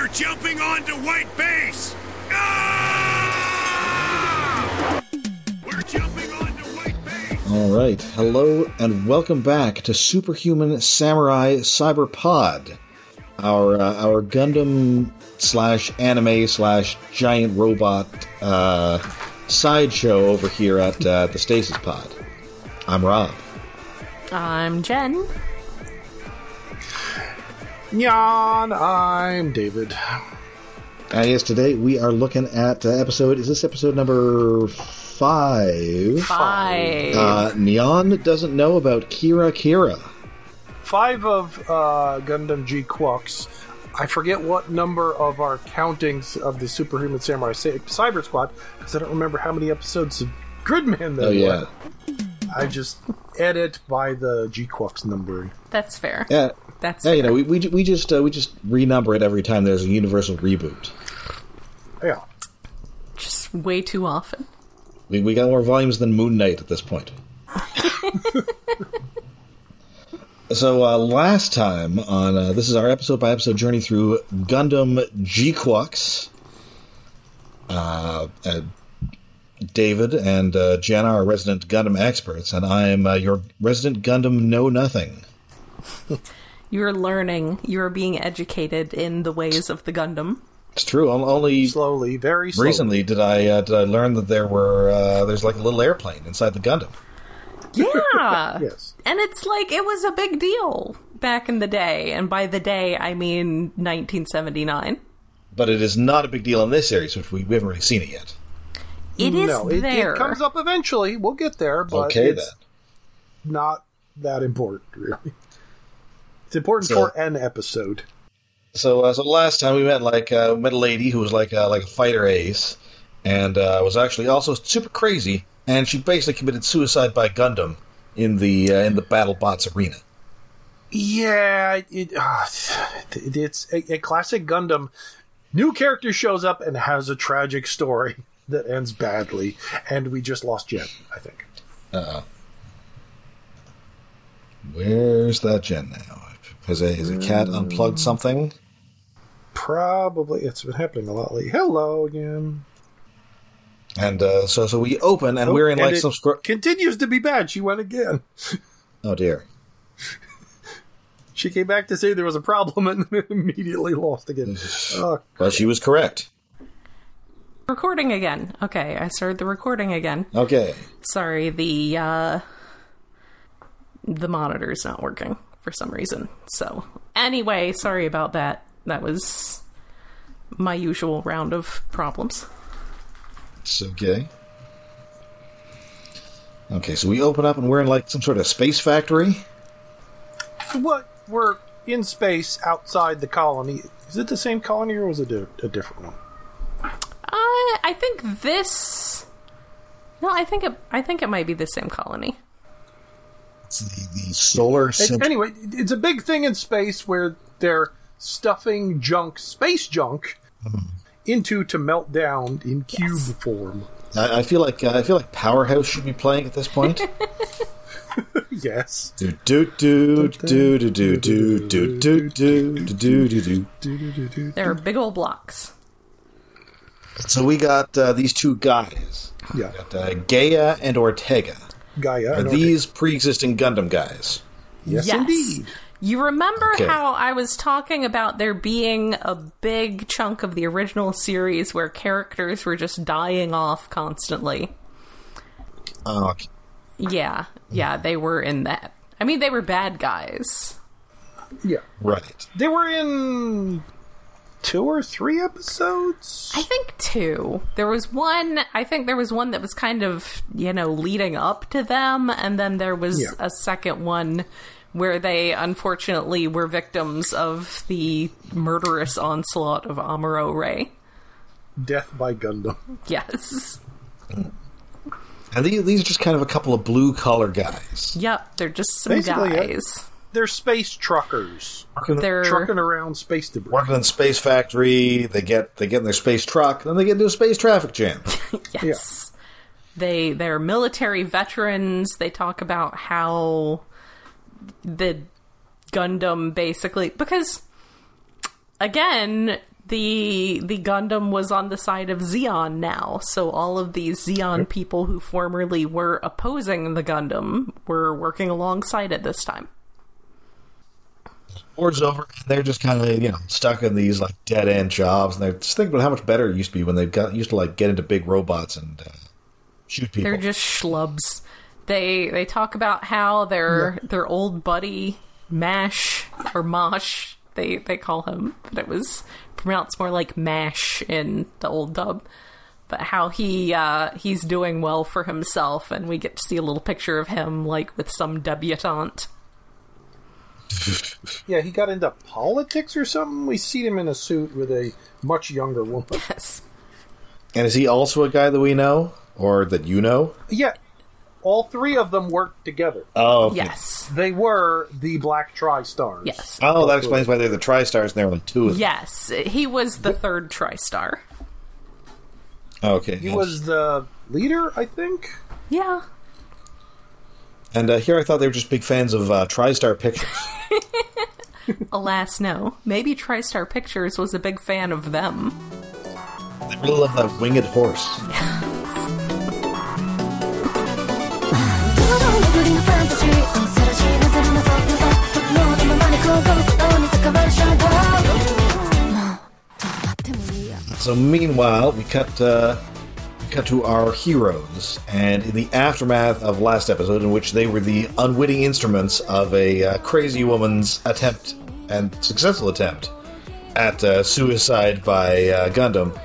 We're jumping onto White Base! Ah! We're jumping onto White Base! All right. Hello and welcome back to Superhuman Samurai Cyberpod, our Gundam / anime / giant robot sideshow over here at the Stasis Pod. I'm Rob. I'm Jen. Yan, I'm David. Yes, today we are looking at episode... Is this episode number 5? 5. Neon doesn't know about Kira. 5 of Gundam G Quux. I forget what number of our countings of the Superhuman Samurai Cyber Squad, because I don't remember how many episodes of Gridman there were. I just edit by the G Quux numbering. That's fair. Yeah. That's yeah, fair. you know, we just renumber it every time there's a universal reboot. Yeah. Just way too often. We got more volumes than Moon Knight at this point. So last time on this is our episode by episode journey through Gundam G Quux. David and Jenna are resident Gundam experts, and I am your resident Gundam know-nothing. You're learning. You're being educated in the ways of the Gundam. It's true. Only slowly, very slowly. Recently did I learn that there's like a little airplane inside the Gundam. Yeah. Yes. And it's like, it was a big deal back in the day. And by the day, I mean 1979. But it is not a big deal in this series, which we haven't really seen it yet. It is there. It comes up eventually. We'll get there, but it's not that important, really. It's important for an episode. So last time we met a lady who was like a fighter ace, and was actually also super crazy, and she basically committed suicide by Gundam in the BattleBots arena. Yeah, it's a classic Gundam. New character shows up and has a tragic story that ends badly, and we just lost Jen, I think. Where's that Jen now? Has a cat unplugged something? Probably. It's been happening a lot lately. Hello again. And so we open, and we're in like some... continues to be bad. She went again. Oh, dear. She came back to say there was a problem and immediately lost again. Well, she was correct. Recording again. Okay, I started the recording again. Okay. Sorry, the monitor's not working for some reason. So, anyway, sorry about that. That was my usual round of problems. It's okay. Okay, so we open up and we're in like some sort of space factory. What? We're in space outside the colony. Is it the same colony or was it a different one? I think this... No, I think it might be the same colony. It's the solar... Anyway, it's a big thing in space where they're stuffing space junk, into to melt down in cube form. I feel like Powerhouse should be playing at this point. Yes. There are big old blocks. So we got these two guys. Yeah. We got Gaia and Ortega. Are these pre-existing Gundam guys? Yes, indeed. You remember how I was talking about there being a big chunk of the original series where characters were just dying off constantly? Oh, okay. Yeah, they were in that. I mean, they were bad guys. Yeah. Right. They were in 2 or 3 episodes? I think 2. There was one that was kind of, leading up to them, and then there was a second one where they unfortunately were victims of the murderous onslaught of Amuro Ray. Death by Gundam. Yes. And these are just kind of a couple of blue-collar guys. Yep, they're just some guys. They're space truckers. They're trucking around space debris. Working in the space factory, they get in their space truck, then they get into a space traffic jam. Yes. Yeah. They're military veterans. They talk about how the Gundam basically... Because, again, the Gundam was on the side of Zeon now, so all of these Zeon people who formerly were opposing the Gundam were working alongside it this time. War's over, and they're just kind of, stuck in these, like, dead-end jobs, and they're just thinking about how much better it used to be when they used to, like, get into big robots and shoot people. They're just schlubs. They talk about how their old buddy, Mash, or Mosh, they call him, but it was pronounced more like Mash in the old dub, but how he's doing well for himself, and we get to see a little picture of him, like, with some debutante. Yeah, he got into politics or something. We see him in a suit with a much younger woman. Yes. And is he also a guy that we know? Or that you know? Yeah. All three of them worked together. Oh, okay. Yes. They were the Black Tri-Stars. Yes. Oh, that explains why they're the Tri-Stars and there were only two of them. Yes. He was the third Tri-Star. Okay. He was the leader, I think? Yeah. And here I thought they were just big fans of TriStar Pictures. Alas, no. Maybe TriStar Pictures was a big fan of them. They really love that winged horse. So meanwhile, we cut to our heroes, and in the aftermath of last episode, in which they were the unwitting instruments of a crazy woman's attempt, and successful attempt, at suicide by Gundam,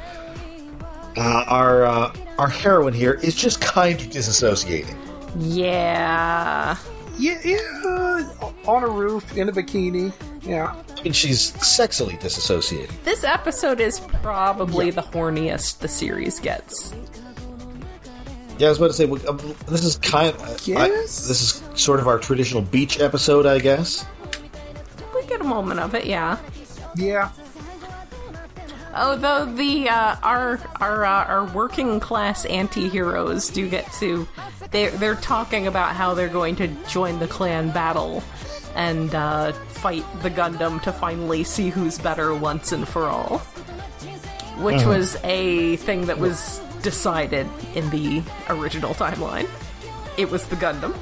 our heroine here is just kind of disassociating. Yeah. Yeah, on a roof, in a bikini, yeah. I mean, she's sexily disassociating. This episode is probably the horniest the series gets. Yeah, I was about to say, this is this is sort of our traditional beach episode, I guess. We get a moment of it, yeah. Yeah. Although the our working class anti-heroes do get to, they're talking about how they're going to join the clan battle and fight the Gundam to finally see who's better once and for all, which was a thing that was decided in the original timeline. It was the Gundam.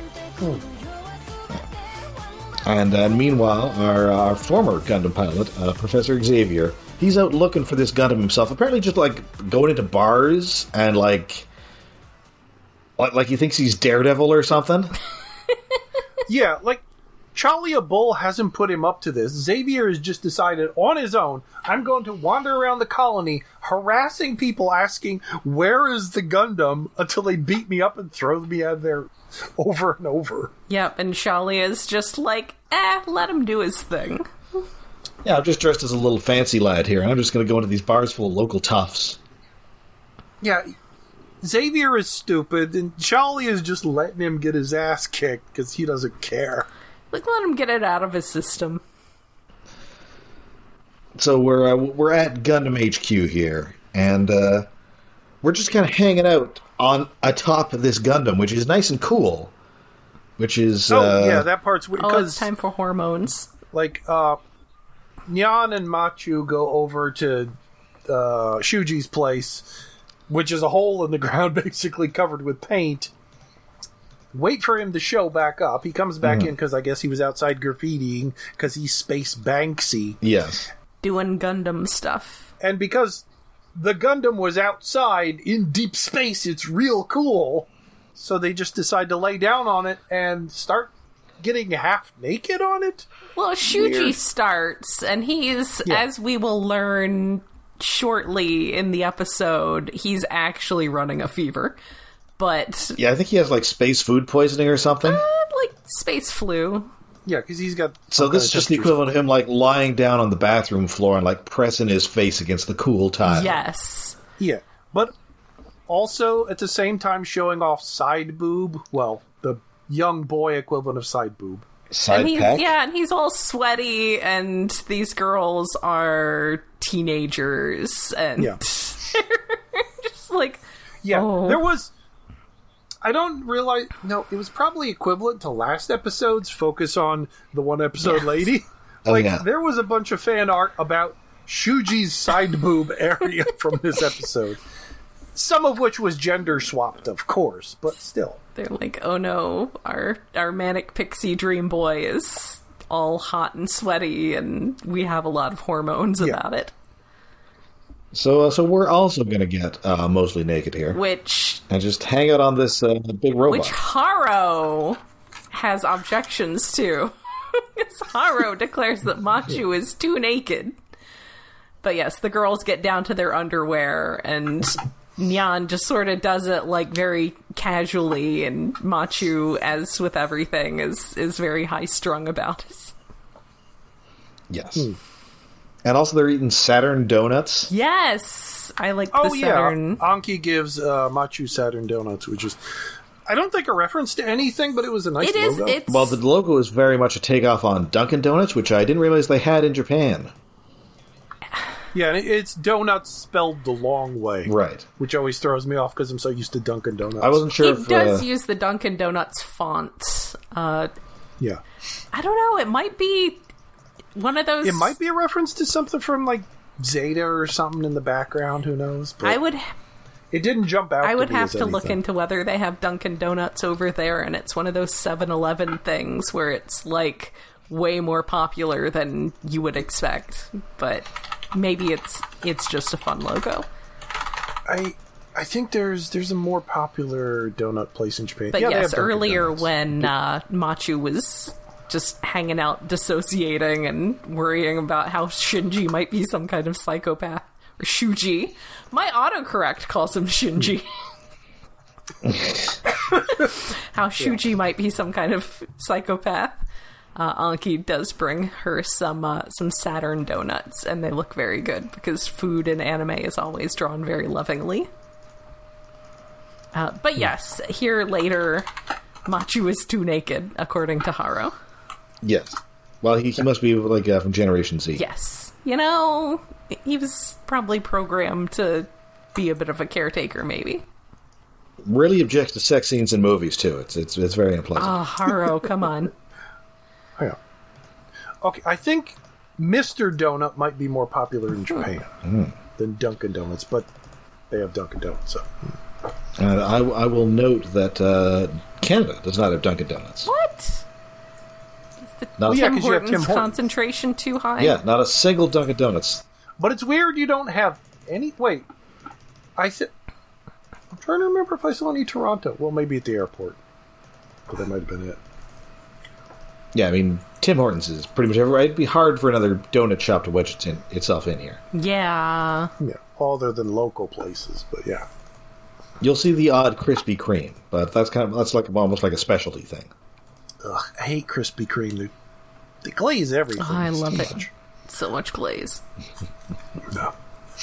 And meanwhile, our former Gundam pilot, Professor Xavier, he's out looking for this Gundam himself. Apparently, just like going into bars and like he thinks he's Daredevil or something. Yeah, like Chalia Bull hasn't put him up to this. Xavier has just decided on his own, I'm going to wander around the colony, harassing people, asking, where is the Gundam, until they beat me up and throw me out there over and over. Yep, and Shalia's just like, let him do his thing. Yeah, I'm just dressed as a little fancy lad here, and I'm just going to go into these bars full of local toughs. Yeah, Xavier is stupid, and Chalia is just letting him get his ass kicked because he doesn't care. Like, let him get it out of his system. So we're at Gundam HQ here, and we're just kind of hanging out on atop of this Gundam, which is nice and cool. Which is yeah, that part's weird. It's time for hormones. Like Nyan and Machu go over to Shuji's place, which is a hole in the ground basically covered with paint. Wait for him to show back up. He comes back in because I guess he was outside graffitiing because he's Space Banksy. Yes. Doing Gundam stuff. And because the Gundam was outside in deep space, it's real cool. So they just decide to lay down on it and start getting half naked on it. Well, Shuji starts, and he's, as we will learn shortly in the episode, he's actually running a fever. But yeah, I think he has like space food poisoning or something. Like space flu. Yeah, because he's got. So this is just the equivalent of him like lying down on the bathroom floor and like pressing his face against the cool tile. Yes. Yeah, but also at the same time showing off side boob. Well, the young boy equivalent of side boob. Side pack? Yeah, and he's all sweaty, and these girls are teenagers, and just like, there was. I don't realize. No, it was probably equivalent to last episode's focus on the one episode lady. There was a bunch of fan art about Shuji's side boob area from this episode. Some of which was gender swapped, of course, but still. They're like, oh no, our manic pixie dream boy is all hot and sweaty, and we have a lot of hormones about it. So we're also going to get mostly naked here. And just hang out on this big robot. Which Haro has objections to. Because Haro declares that Machu is too naked. But yes, the girls get down to their underwear, and Nyan just sort of does it like very casually, and Machu, as with everything, is very high-strung about it. Yes. And also they're eating Saturn donuts. Yes! I like the Saturn. Yeah. Anki gives Machu Saturn donuts, which is, I don't think a reference to anything, but it was a nice logo. Well, the logo is very much a takeoff on Dunkin' Donuts, which I didn't realize they had in Japan. Yeah, and it's donuts spelled the long way. Right. Which always throws me off because I'm so used to Dunkin' Donuts. I wasn't sure if... It does use the Dunkin' Donuts font. Yeah. I don't know, it might be one of those... It might be a reference to something from, like, Zeta or something in the background, who knows? But it didn't jump out. I would have to look into whether they have Dunkin' Donuts over there, and it's one of those 7-Eleven things where it's, like, way more popular than you would expect. But maybe it's just a fun logo. I think there's a more popular donut place in Japan. But yes, earlier when Machu was just hanging out, dissociating, and worrying about how Shinji might be some kind of psychopath. Or Shuji. My autocorrect calls him Shinji. How Shuji might be some kind of psychopath. Anki does bring her some Saturn donuts, and they look very good, because food in anime is always drawn very lovingly. But yes, here later, Machu is too naked, according to Haro. Yes. Well, he must be like from Generation Z. Yes. You know, he was probably programmed to be a bit of a caretaker, maybe. Really objects to sex scenes in movies, too. It's very unpleasant. Oh, Haro, come on. Yeah. Okay, I think Mr. Donut might be more popular in Japan than Dunkin' Donuts, but they have Dunkin' Donuts, so... And I will note that Canada does not have Dunkin' Donuts. What? Is the Tim Hortons concentration too high? Yeah, not a single Dunkin' Donuts. But it's weird you don't have any... Wait. I'm trying to remember if I saw any Toronto. Well, maybe at the airport. But that might have been it. Yeah, I mean, Tim Hortons is pretty much everywhere. It'd be hard for another donut shop to wedge itself in here. Yeah. Yeah, other than local places, but yeah. You'll see the odd Krispy Kreme, but that's like almost like a specialty thing. Ugh, I hate Krispy Kreme. They glaze everything. Oh, I love it. So much glaze. No.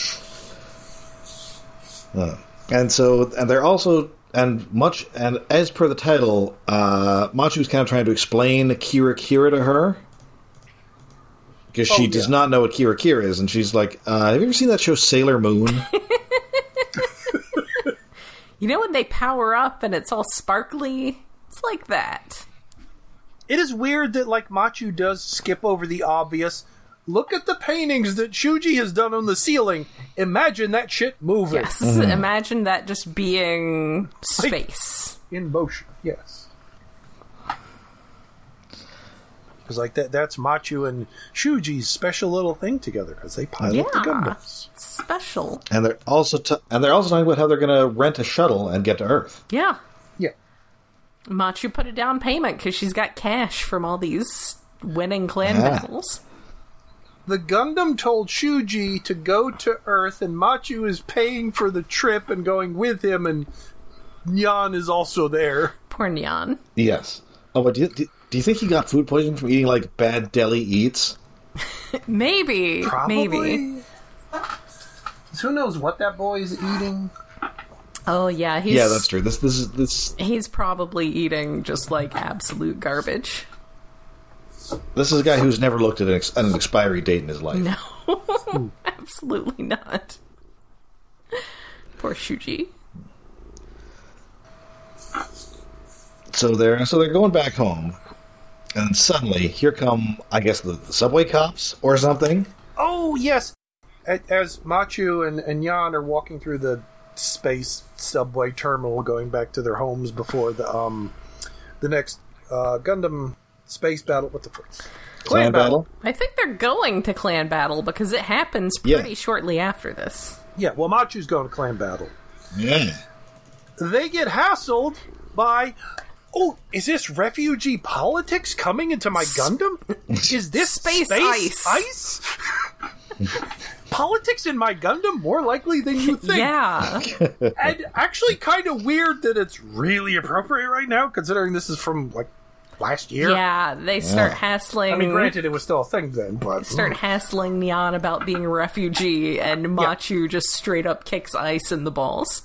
And they're also, and as per the title, Machu's kind of trying to explain Kira to her. Because she does not know what Kira is, and she's like, have you ever seen that show Sailor Moon? You know when they power up and it's all sparkly? It's like that. It is weird that, like, Machu does skip over the obvious. Look at the paintings that Shuji has done on the ceiling. Imagine that shit moving. Yes, imagine that just being space. Like, in motion, yes. Because, like, that's Machu and Shuji's special little thing together, because they pilot the Gundams. It's special. And they're also talking about how they're going to rent a shuttle and get to Earth. Yeah. Yeah. Machu put a down payment because she's got cash from all these winning clan battles. The Gundam told Shuji to go to Earth, and Machu is paying for the trip and going with him, and Nyan is also there. Poor Nyan. Yes. Oh, but do you think he got food poisoning from eating, like, bad deli eats? Maybe. Probably. Maybe. Who knows what that boy is eating? Oh, yeah. Yeah, that's true. This. He's probably eating just, like, absolute garbage. This is a guy who's never looked at an expiry date in his life. No. Absolutely not. Poor Shuji. So they're going back home, and suddenly here come, I guess, the subway cops or something. Oh yes, as Machu and Jan are walking through the space subway terminal, going back to their homes before the next Gundam space battle. What the first Clan battle? I think they're going to clan battle because it happens pretty shortly after this. Yeah, well, Machu's going to clan battle. Yeah. They get hassled by... Oh, is this refugee politics coming into my Gundam? Is this Space ice? Politics in my Gundam more likely than you think. Yeah. And actually kind of weird that it's really appropriate right now, considering this is from, like, last year. Yeah, they start hassling... I mean, granted, it was still a thing then, but... Start hassling Neon about being a refugee, and Machu just straight up kicks Ice in the balls.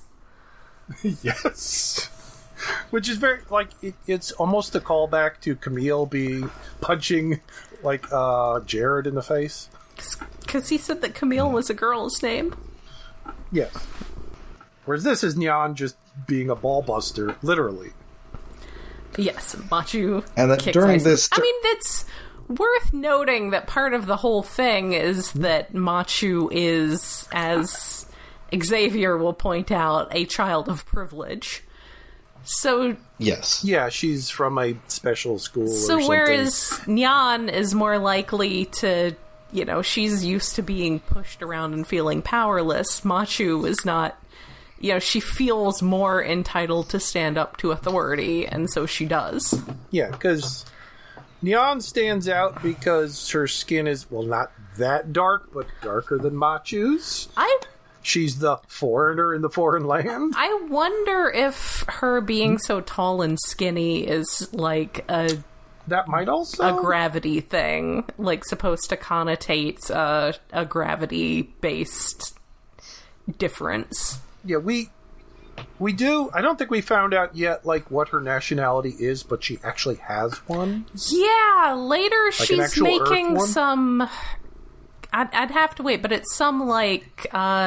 Yes. Which is very, like, it's almost a callback to Camille punching, like, Jared in the face. Because he said that Camille was a girl's name. Yes. Whereas this is Nyan just being a ball buster, literally. But yes, Machu And then kicks during Ice. this... I mean, it's worth noting that part of the whole thing is that Machu is, as Xavier will point out, a child of privilege. So Yes. Yeah, she's from a special school or something. So whereas Nyan is more likely to, you know, she's used to being pushed around and feeling powerless, Machu is not, you know, she feels more entitled to stand up to authority, and so she does. Yeah, because Nyan stands out because her skin is, well, not that dark, but darker than Machu's. She's the foreigner in the foreign land. I wonder if her being so tall and skinny is like that might also a gravity thing, like supposed to connotate a gravity-based difference. Yeah, we do. I don't think we found out yet, like, what her nationality is, but she actually has one. Yeah, later Like she's making some... I'd have to wait, but it's some, like,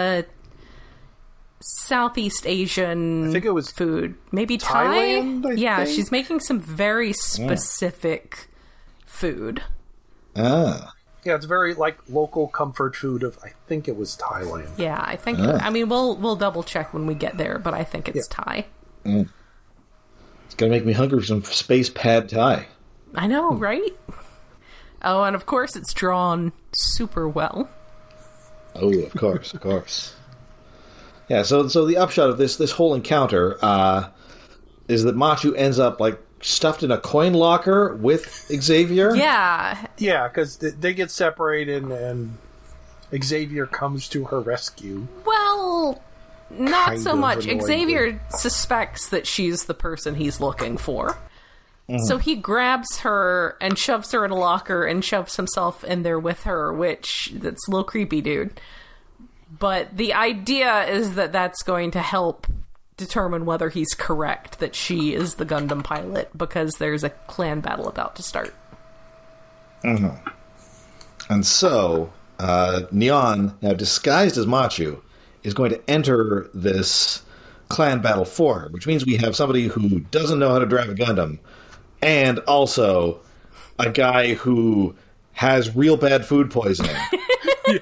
Southeast Asian I think it was food. Maybe Thailand, Thai? I think? She's making some very specific food. Ah. Yeah, it's very, like, local comfort food of, I think it was Thailand. Yeah, I think... I mean, we'll double check when we get there, but I think it's Thai. Mm. It's gonna make me hungry for some space pad Thai. I know, right? Oh, and of course it's drawn super well. Oh, of course, of course. Yeah, so the upshot of this whole encounter is that Machu ends up, like, stuffed in a coin locker with Xavier. Yeah. Yeah, because they get separated and Xavier comes to her rescue. Well, not Kind so of much. annoyingly. Xavier suspects that she's the person he's looking for. So he grabs her and shoves her in a locker and shoves himself in there with her, that's a little creepy, dude. But the idea is that that's going to help determine whether he's correct that she is the Gundam pilot, because there's a clan battle about to start. Mm-hmm. And so, Neon, now disguised as Machu, is going to enter this clan battle for her, which means we have somebody who doesn't know how to drive a Gundam, and also a guy who has real bad food poisoning. I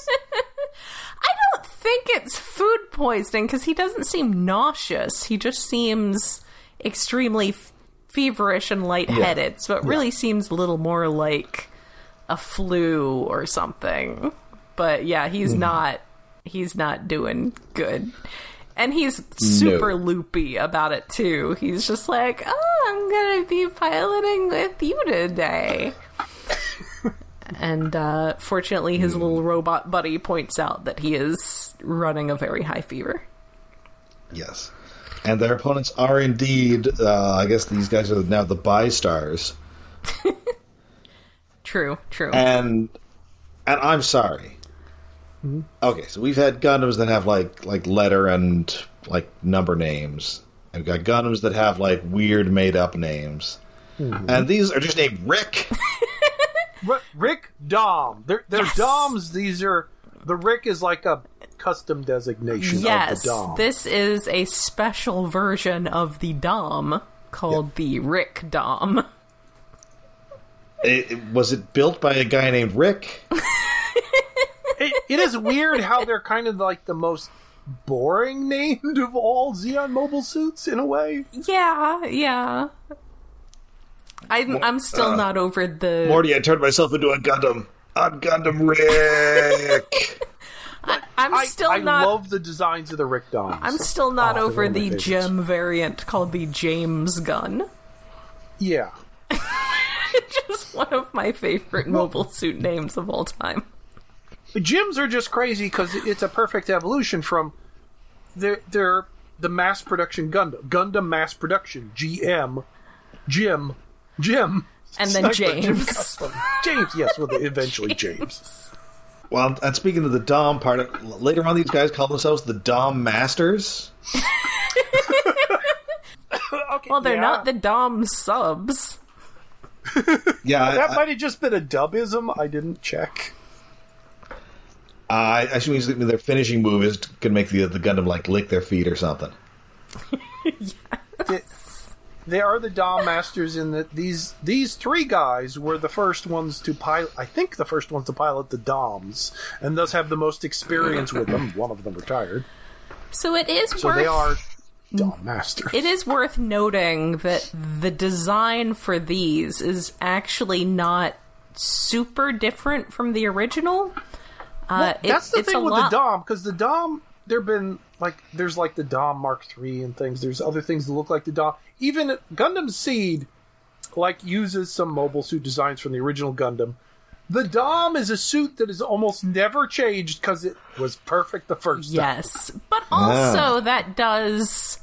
don't think it's food poisoning, because he doesn't seem nauseous. He just seems extremely feverish and lightheaded, so it really seems a little more like a flu or something. But yeah, he's not doing good. And he's super loopy about it, too. He's just like, oh, I'm gonna be piloting with you today. And fortunately, his little robot buddy points out that he is running a very high fever. Yes. And their opponents are indeed, I guess these guys are now the Bi-Stars. True. And I'm sorry. Okay, so we've had Gundams that have like letter and like number names. And we've got Gundams that have like weird made up names. And these are just named Rick. Rick Dom. They're Doms. These are... The Rick is like a custom designation of the Dom. This is a special version of the Dom called the Rick Dom. Was it built by a guy named Rick? It is weird how they're kind of like the most boring named of all Zeon mobile suits in a way. Yeah. I'm still not over the... Morty, I turned myself into a Gundam. I'm Gundam Rick. I'm still not... I love the designs of the Rick Doms. I'm still not over the gem variant called the James Gun. Yeah. Just one of my favorite mobile suit names of all time. The Gems are just crazy because it's a perfect evolution from they're the mass production Gundam mass production, GM, Jim, and then James. James, yes, well, eventually James. Well, and speaking of the Dom part, later on these guys call themselves the Dom Masters. Okay, well, they're not the Dom subs. Yeah, that might have just been a dubism. I didn't check. I actually means their finishing move is to make the Gundam like lick their feet or something. They are the Dom Masters in that these three guys were the first ones to pilot. I think the first ones to pilot the Doms, and thus have the most experience with them. One of them retired. So it is So worth... they are Dom Masters. It is worth noting that the design for these is actually not super different from the original. That's the thing with the Dom, because the Dom, there's the Dom Mark III and things. There's other things that look like the Dom. Even Gundam Seed, uses some mobile suit designs from the original Gundam. The Dom is a suit that is almost never changed because it was perfect the first time. Yes, but also that does,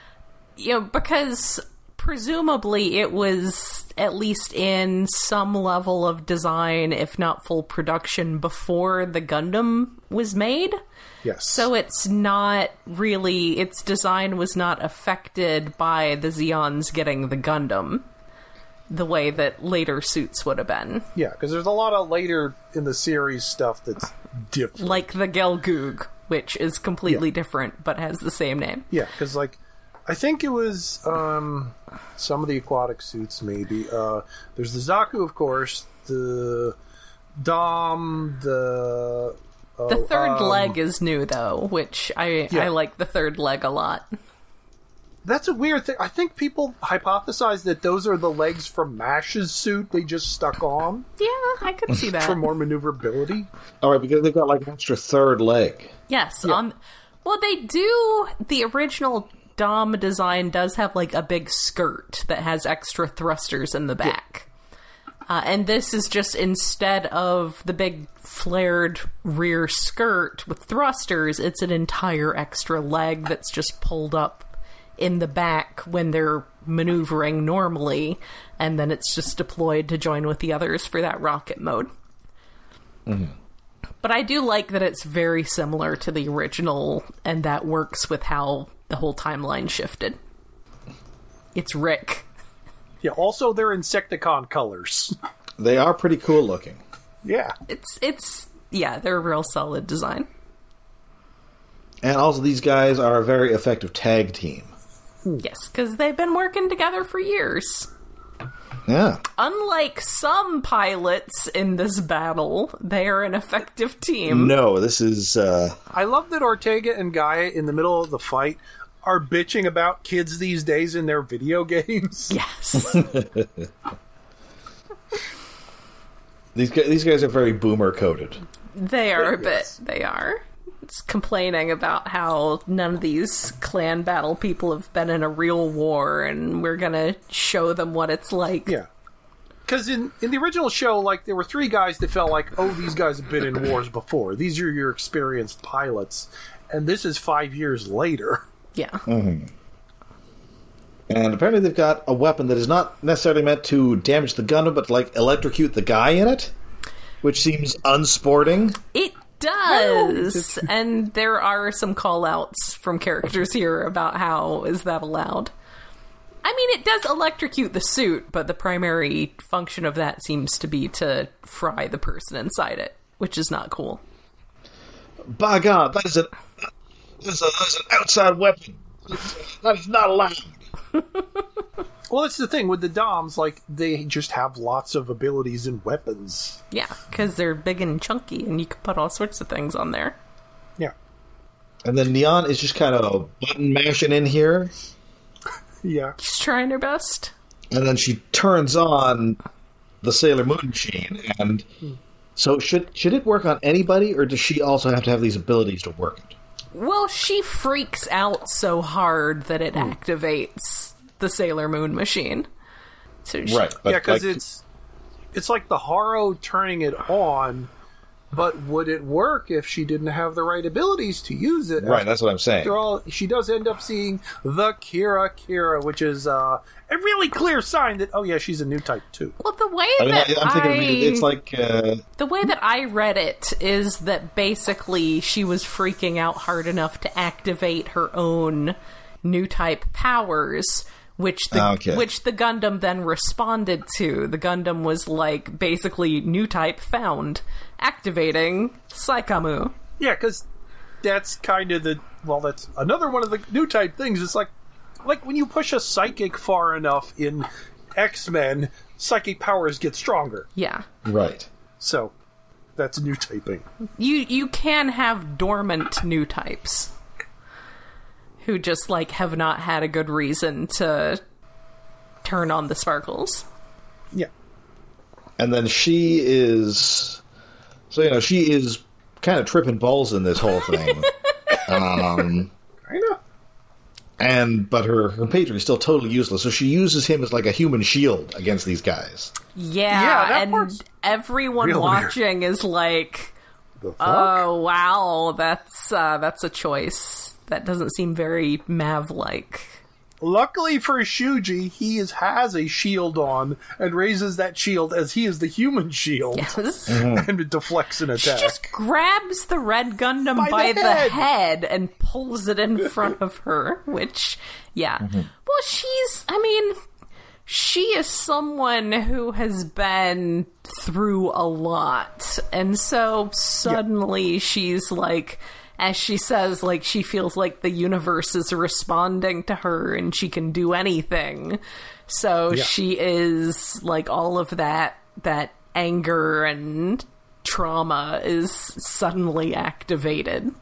because presumably it was at least in some level of design, if not full production, before the Gundam was made. Yes. So it's not really, its design was not affected by the Zeons getting the Gundam the way that later suits would have been. Yeah, because there's a lot of later in the series stuff that's different. Like the Gelgoog, which is completely different but has the same name. Yeah, because I think it was some of the aquatic suits, maybe. There's the Zaku, of course, the Dom, the third leg is new, though, which I like the third leg a lot. That's a weird thing. I think people hypothesize that those are the legs from MASH's suit they just stuck on. Yeah, I could see that. For more maneuverability. All right, because they've got an extra third leg. Yes. Yeah. Well, they do. The original Dom design does have a big skirt that has extra thrusters in the back. Yeah. And this is just, instead of the big flared rear skirt with thrusters, it's an entire extra leg that's just pulled up in the back when they're maneuvering normally, and then it's just deployed to join with the others for that rocket mode. Mm-hmm. But I do like that it's very similar to the original, and that works with how the whole timeline shifted. It's Rick. Yeah, also they're Insecticon colors. They are pretty cool looking. Yeah. They're a real solid design. And also these guys are a very effective tag team. Yes, because they've been working together for years. Yeah. Unlike some pilots in this battle, they are an effective team. No, this is... I love that Ortega and Gaia, in the middle of the fight, are bitching about kids these days in their video games. Yes. These guys are very boomer-coded. They are a bit. They are. It's complaining about how none of these clan battle people have been in a real war, and we're gonna show them what it's like. Yeah. Because in the original show, there were three guys that felt like, oh, these guys have been in wars before. These are your experienced pilots. And this is 5 years later. Yeah. Mm-hmm. And apparently they've got a weapon that is not necessarily meant to damage the Gundam, but electrocute the guy in it, which seems unsporting. It does! And there are some call-outs from characters here about how is that allowed. I mean, it does electrocute the suit, but the primary function of that seems to be to fry the person inside it, which is not cool. By God, that is an outside weapon. That is not allowed. Well, that's the thing with the Doms, like, they just have lots of abilities and weapons. Yeah, because they're big and chunky, and you can put all sorts of things on there. Yeah. And then Neon is just kind of button mashing in here, Yeah. She's trying her best. and then she turns on the Sailor Moon machine. And so should it work on anybody, or does she also have to have these abilities to work it? Well, she freaks out so hard that it activates the Sailor Moon machine. So she, Right. But Yeah, because like, it's like the Haro turning it on, but would it work if she didn't have the right abilities to use it? right, that's what I'm saying. After all, she does end up seeing the Kira, which is a really clear sign that, oh yeah, she's a new type too. Well, the way I mean, that I'm thinking it's like... the way that I read it is that basically she was freaking out hard enough to activate her own new type powers, which the Gundam then responded to. The Gundam was like, basically, new type found, activating Saikamu. Yeah, because that's kind of that's another one of the new type things. It's like when you push a psychic far enough in X-Men, psychic powers get stronger. Yeah. Right. So that's new typing. You can have dormant new types who just, like, have not had a good reason to turn on the sparkles. Yeah. And then she is... So, she is kind of tripping balls in this whole thing. I know. But her patron is still totally useless, so she uses him as like a human shield against these guys. Yeah, that and part's everyone real watching is like, The fuck? oh, wow, that's a choice. That doesn't seem very Mav-like. Luckily for Shuji, he has a shield on and raises that shield as he is the human shield Yes. and deflects an She attack. just grabs the red Gundam by the head and pulls it in front of her, which, yeah. Well, she is someone who has been through a lot, and so suddenly she's like, as she says, like, she feels like the universe is responding to her and she can do anything. So she is, like, all of that anger and trauma is suddenly activated.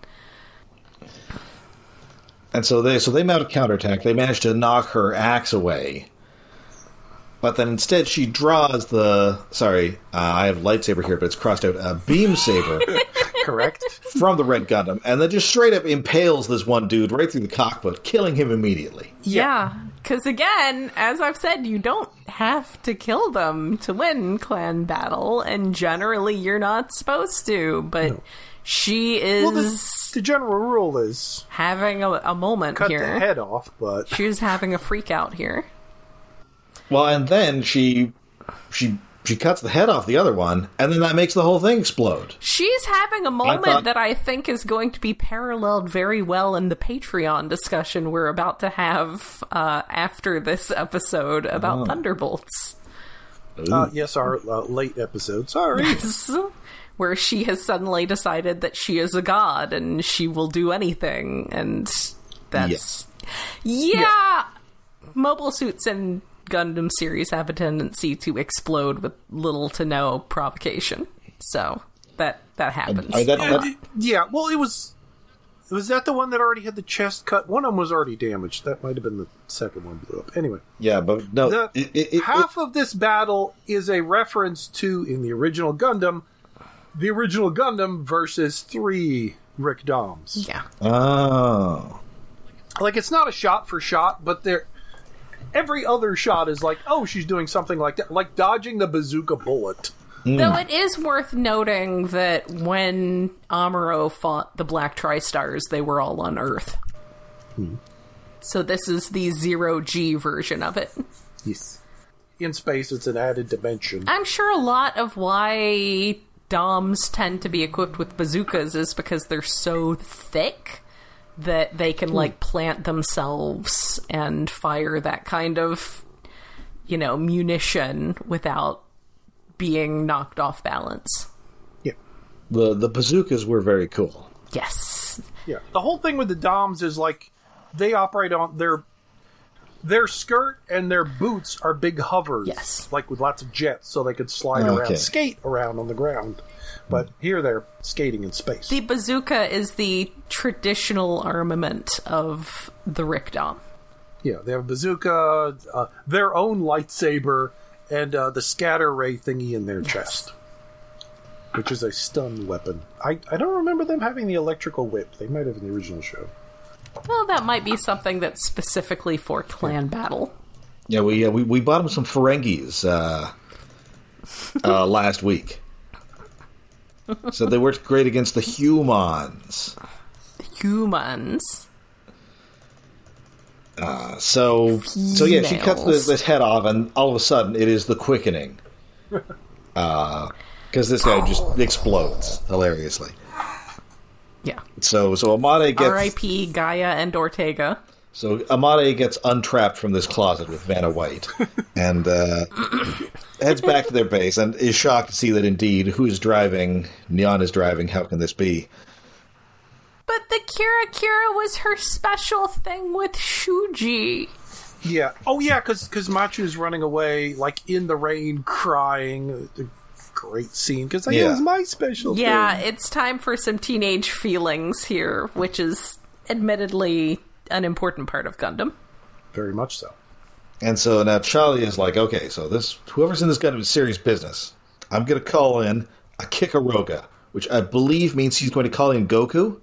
And so they mount a counterattack. They manage to knock her axe away. But then instead she draws I have lightsaber here, but it's crossed out, a beam saber Correct? from the red Gundam, and then just straight up impales this one dude right through the cockpit, killing him immediately. Yeah, because again, as I've said, you don't have to kill them to win clan battle, and generally you're not supposed to, but she is Well, the general rule is having a moment cut here. the head off, but She's having a freak out here. Well, and then she cuts the head off the other one, and then that makes the whole thing explode. She's having a moment thought- that I think is going to be paralleled very well in the Patreon discussion we're about to have after this episode about Thunderbolts. yes, our late episode. Sorry. Where she has suddenly decided that she is a god and she will do anything, and that's... Yeah! Mobile suits and Gundam series have a tendency to explode with little to no provocation. So, that happens. I mean, that- Yeah, well, it was that the one that already had the chest cut? One of them was already damaged. That might have been the second one blew up. Anyway. yeah, but no. Half of this battle is a reference to, in the original Gundam versus 3 Rick Doms. Yeah. Oh. Like, it's not a shot for shot, but every other shot is like, oh, she's doing something like that, like dodging the bazooka bullet. Though it is worth noting that when Amuro fought the Black Tri-Stars, they were all on Earth. So this is the 0G version of it. Yes. In space, it's an added dimension. I'm sure a lot of why Doms tend to be equipped with bazookas is because they're so thick that they can, like, plant themselves and fire that kind of, munition without being knocked off balance. Yeah. The bazookas were very cool. Yes. Yeah. The whole thing with the Doms is, like, they operate on Their skirt and their boots are big hovers. Yes. Like with lots of jets, so they could slide Okay. around, skate around on the ground. But here they're skating in space. The bazooka is the traditional armament of the Rickdom. Yeah, they have a bazooka, their own lightsaber, and the scatter ray thingy in their chest, which is a stun weapon. I don't remember them having the electrical whip. They might have in the original show. Well, that might be something that's specifically for clan battle. Yeah, we bought them some Ferengis last week. So they worked great against the humans. Humans. So yeah, she cuts this head off, and all of a sudden it is the quickening. Because this guy just explodes hilariously. Yeah. So Amade gets R.I.P. Gaia and Ortega. So Amade gets untrapped from this closet with Vanna White, and heads back to their base, and is shocked to see that indeed, who's driving? Neon is driving. How can this be? But the Kira was her special thing with Shuji. Yeah. Oh, yeah, because Machu's running away, like, in the rain, crying. A great scene, because it was my special thing. Yeah, it's time for some teenage feelings here, which is admittedly an important part of Gundam. Very much so. And so now Charlie is like, okay, so whoever's in this Gundam is serious business. I'm going to call in a Kikaroga, which I believe means he's going to call in Goku.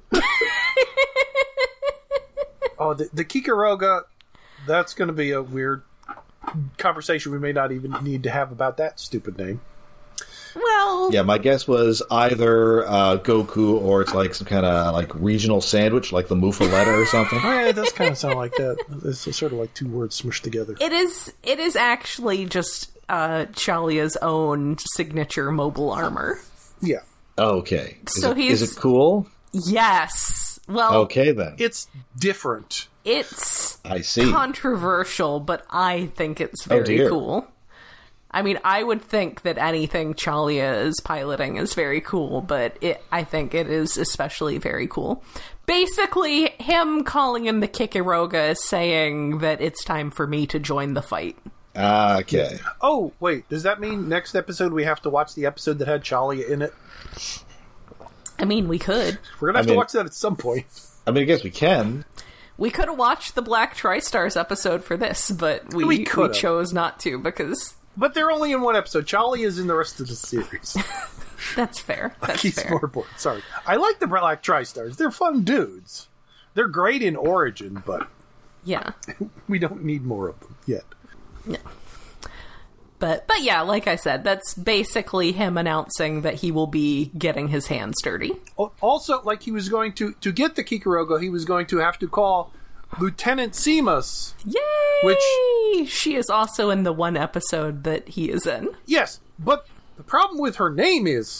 Oh, the Kikaroga, that's going to be a weird conversation we may not even need to have about that stupid name. Well... Yeah, my guess was either Goku or it's like some kind of like regional sandwich, like the Mufaletta or something. Oh, yeah, it does kind of sound like that. It's sort of like two words smushed together. It is actually just Chalia's own signature mobile armor. Yeah. Okay. Is it cool? Yes. Well, Okay, then. It's different. It's I see. controversial, but I think it's very dear. cool. I mean, I would think that anything Chalia is piloting is very cool, but I think it is especially very cool. Basically, him calling him the Kikaroga is saying that it's time for me to join the fight. Okay. Oh, wait. Does that mean next episode we have to watch the episode that had Chalia in it? I mean, we could. We're going to have to watch that at some point. I mean, I guess we can. We could have watched the Black Tri-Stars episode for this, but we chose not to because... But they're only in one episode. Chalia is in the rest of the series. That's fair. That's He's fair. bored. Sorry. I like the Black Tri-Stars. They're fun dudes. They're great in Origin, but Yeah. we don't need more of them yet. Yeah. But yeah, like I said, that's basically him announcing that he will be getting his hands dirty. Also, like he was going to get the Kikaroga, he was going to have to call Lieutenant Simas. Yay! Which she is also in the one episode that he is in. Yes, but the problem with her name is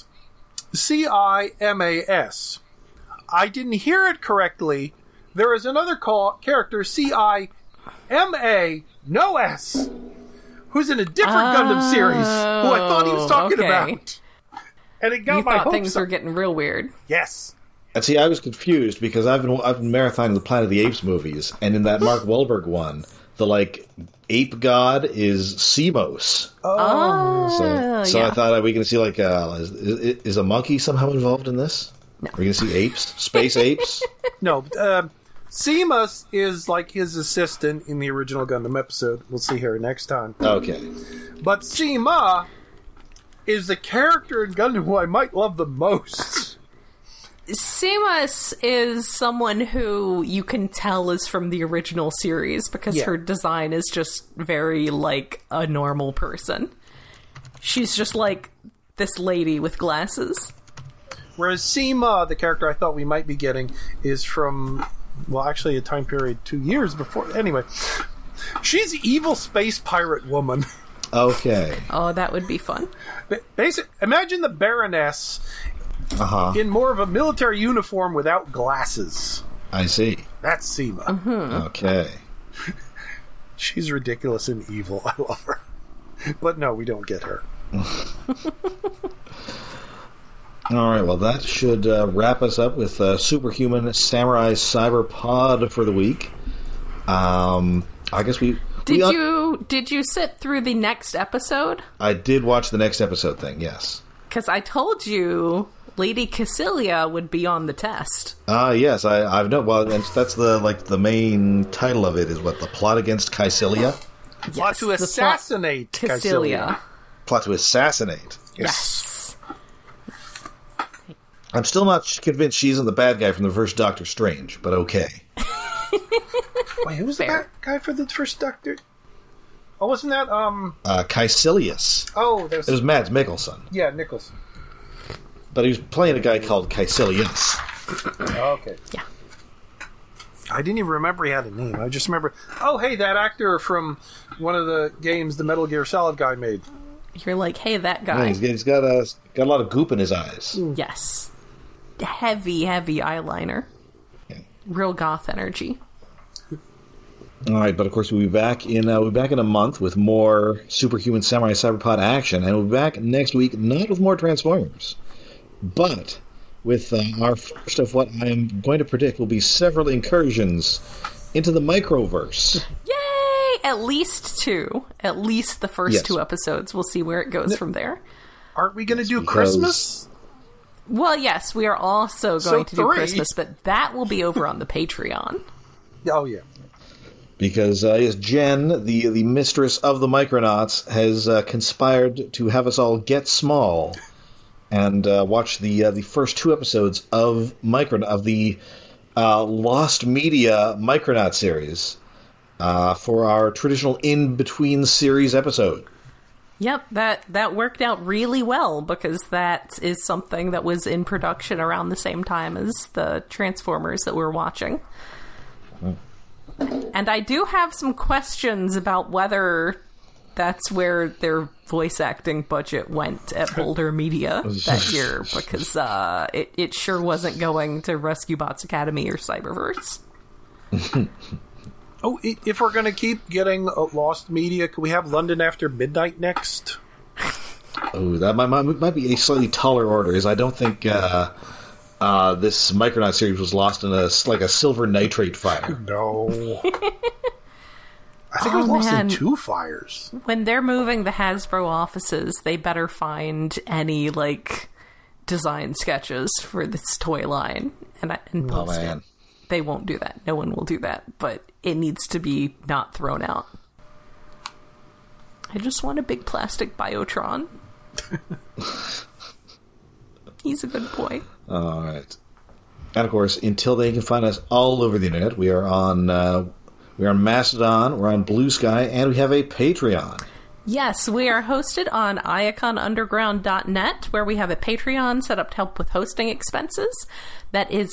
Cimas. I didn't hear it correctly. There is another character, Cima, no S, who's in a different Gundam series, who I thought he was talking about. And it got You my thought hopes things up. were getting real weird. Yes. And see, I was confused because I've been marathoning the Planet of the Apes movies, and in that Mark Wahlberg one, the ape god is Simos. So yeah. I thought, are we going to see is a monkey somehow involved in this? No. Are we going to see apes, space apes? No, Simas is like his assistant in the original Gundam episode. We'll see her next time. Okay. But Cima is the character in Gundam who I might love the most. Simas is someone who you can tell is from the original series because her design is just very like a normal person. She's just like this lady with glasses. Whereas Cima, the character I thought we might be getting, is from, well, actually a time period 2 years before. Anyway, she's evil space pirate woman. Okay. Oh, that would be fun. Imagine the Baroness in more of a military uniform without glasses. I see. That's Cima. Okay. She's ridiculous and evil. I love her. But no, we don't get her. All right, well, that should wrap us up with Superhuman Samurai Cyber Pod for the week. I I guess we... Did you sit through the next episode? I did watch the next episode thing, yes. Because I told you Lady Cassilia would be on the test. Yes, I've known. Well, and that's the main title of it is what? The Plot Against Cassilia? Plot to assassinate Cassilia. Plot to assassinate. Yes. I'm still not convinced she isn't the bad guy from the first Doctor Strange, but okay. Wait, who's the bad guy for the first Doctor? Oh, wasn't that, Caecilius. Oh, it was Mads Mikkelsen. Yeah, Nicholson. But he was playing a guy called Caecilius. Okay. Yeah. I didn't even remember he had a name. I just remember, oh, hey, that actor from one of the games the Metal Gear Solid guy made. You're like, hey, that guy. Yeah, he's got a lot of goop in his eyes. Yes. Heavy eyeliner. Yeah. Real goth energy. All right, but of course we'll be back in a month with more Superhuman Samurai Cyberpod action, and we'll be back next week not with more Transformers, but with our first of what I am going to predict will be several incursions into the Microverse. Yay! At least two. At least the first 2 episodes. We'll see where it goes from there. Aren't we going to do Christmas? Well, yes, we are also going to do Christmas, but that will be over on the Patreon. Oh, yeah. Because, yes, Jen, the mistress of the Micronauts, has conspired to have us all get small and watch the first 2 episodes of the Lost Media Micronaut series for our traditional in-between series episode. Yep, that worked out really well because that is something that was in production around the same time as the Transformers that we're watching. And I do have some questions about whether that's where their voice acting budget went at Boulder Media that year, because it sure wasn't going to Rescue Bots Academy or Cyberverse. Oh, if we're going to keep getting Lost Media, could we have London After Midnight next? Oh, that might be a slightly taller order, as I don't think this Micronaut series was lost in a silver nitrate fire. No. I think it was lost in 2 fires. When they're moving the Hasbro offices, they better find any, design sketches for this toy line and post it. They won't do that. No one will do that. But it needs to be not thrown out. I just want a big plastic Biotron. He's a good boy. All right. And, of course, until they can find us all over the internet, we are on Mastodon, we're on Blue Sky, and we have a Patreon. Yes, we are hosted on iaconunderground.net, where we have a Patreon set up to help with hosting expenses. That is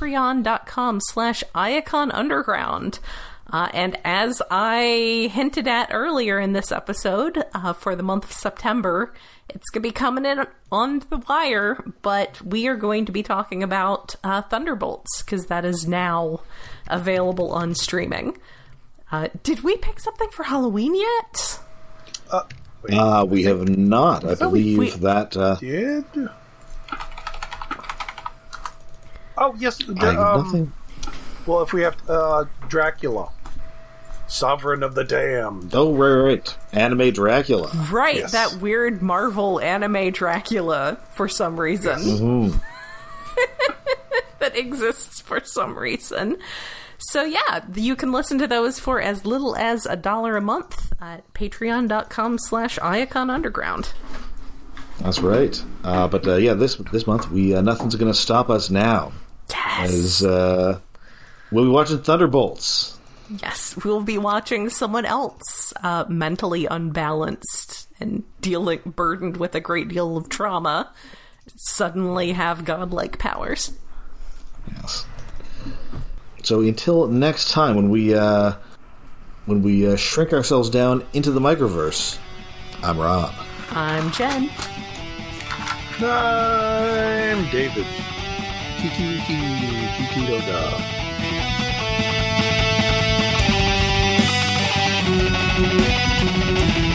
patreon.com/iaconunderground. And as I hinted at earlier in this episode, for the month of September, it's going to be coming in on the wire, but we are going to be talking about Thunderbolts, because that is now available on streaming. Did we pick something for Halloween yet? We have not. I believe that... Did? Oh, yes. nothing. Well, if we have Dracula, Sovereign of the Damned. Oh, right. Anime Dracula. Right, yes. That weird Marvel anime Dracula, for some reason. Yes. Mm-hmm. That exists for some reason. So yeah, you can listen to those for as little as $1 a month at patreon.com/iaconunderground. That's right. But this month, nothing's going to stop us now. Yes. As we'll be watching Thunderbolts. Yes, we'll be watching someone else mentally unbalanced and burdened with a great deal of trauma suddenly have godlike powers. Yes. So until next time, when we shrink ourselves down into the Microverse, I'm Rob. I'm Jen. I'm David. Kiki Doga.